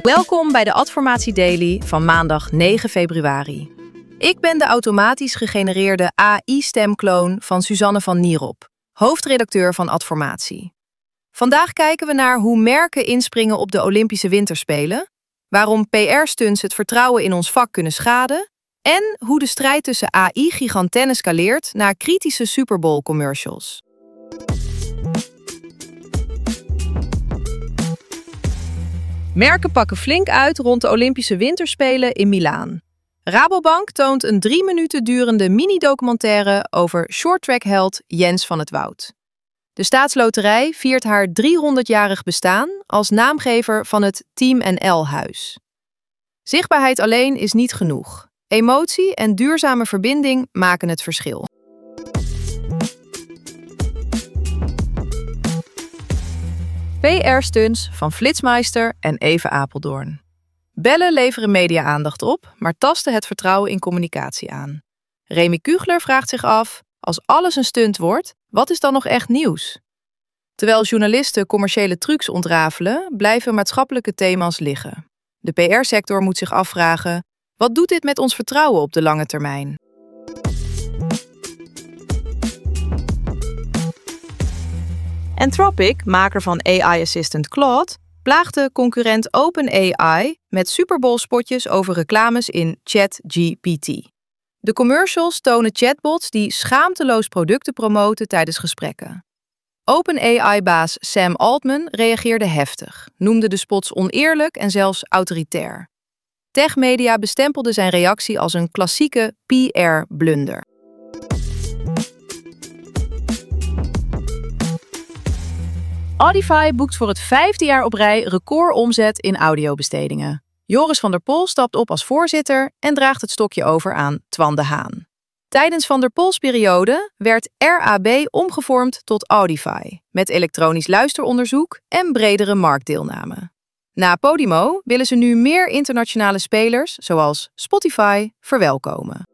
Welkom bij de Adformatie Daily van maandag 9 februari. Ik ben de automatisch gegenereerde AI-stemkloon van Suzanne van Nierop, hoofdredacteur van Adformatie. Vandaag kijken we naar hoe merken inspringen op de Olympische Winterspelen, waarom PR-stunts het vertrouwen in ons vak kunnen schaden en hoe de strijd tussen AI-giganten escaleert na kritische Super Bowl-commercials. Merken pakken flink uit rond de Olympische Winterspelen in Milaan. Rabobank toont een 3 minuten durende mini-documentaire over shorttrackheld Jens van het Woud. De Staatsloterij viert haar 300-jarig bestaan als naamgever van het Team NL-huis. Zichtbaarheid alleen is niet genoeg. Emotie en duurzame verbinding maken het verschil. PR-stunts van Flitsmeister en Eva Apeldoorn. Bellen leveren media-aandacht op, maar tasten het vertrouwen in communicatie aan. Remy Kugler vraagt zich af, als alles een stunt wordt, wat is dan nog echt nieuws? Terwijl journalisten commerciële trucs ontrafelen, blijven maatschappelijke thema's liggen. De PR-sector moet zich afvragen, wat doet dit met ons vertrouwen op de lange termijn? Anthropic, maker van AI-assistant Claude, plaagde concurrent OpenAI met Super Bowl-spotjes over reclames in ChatGPT. De commercials tonen chatbots die schaamteloos producten promoten tijdens gesprekken. OpenAI-baas Sam Altman reageerde heftig, noemde de spots oneerlijk en zelfs autoritair. Techmedia bestempelde zijn reactie als een klassieke PR-blunder. Audify boekt voor het 5e jaar op rij recordomzet in audiobestedingen. Joris van der Pol stapt op als voorzitter en draagt het stokje over aan Twan de Haan. Tijdens Van der Pols periode werd RAB omgevormd tot Audify, met elektronisch luisteronderzoek en bredere marktdeelname. Na Podimo willen ze nu meer internationale spelers, zoals Spotify, verwelkomen.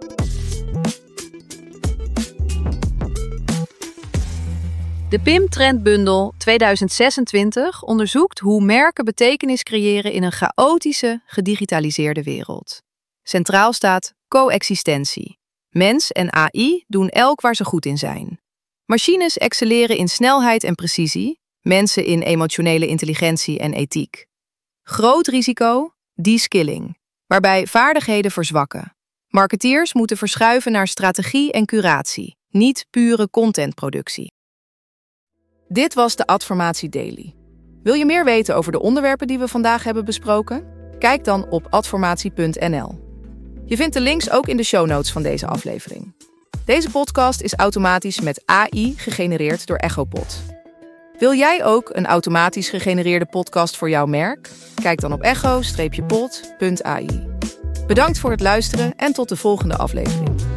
De PIM Trendbundel 2026 onderzoekt hoe merken betekenis creëren in een chaotische, gedigitaliseerde wereld. Centraal staat coexistentie. Mens en AI doen elk waar ze goed in zijn. Machines excelleren in snelheid en precisie, mensen in emotionele intelligentie en ethiek. Groot risico, de-skilling, waarbij vaardigheden verzwakken. Marketeers moeten verschuiven naar strategie en curatie, niet pure contentproductie. Dit was de Adformatie Daily. Wil je meer weten over de onderwerpen die we vandaag hebben besproken? Kijk dan op adformatie.nl. Je vindt de links ook in de show notes van deze aflevering. Deze podcast is automatisch met AI gegenereerd door Echopod. Wil jij ook een automatisch gegenereerde podcast voor jouw merk? Kijk dan op echo-pod.ai. Bedankt voor het luisteren en tot de volgende aflevering.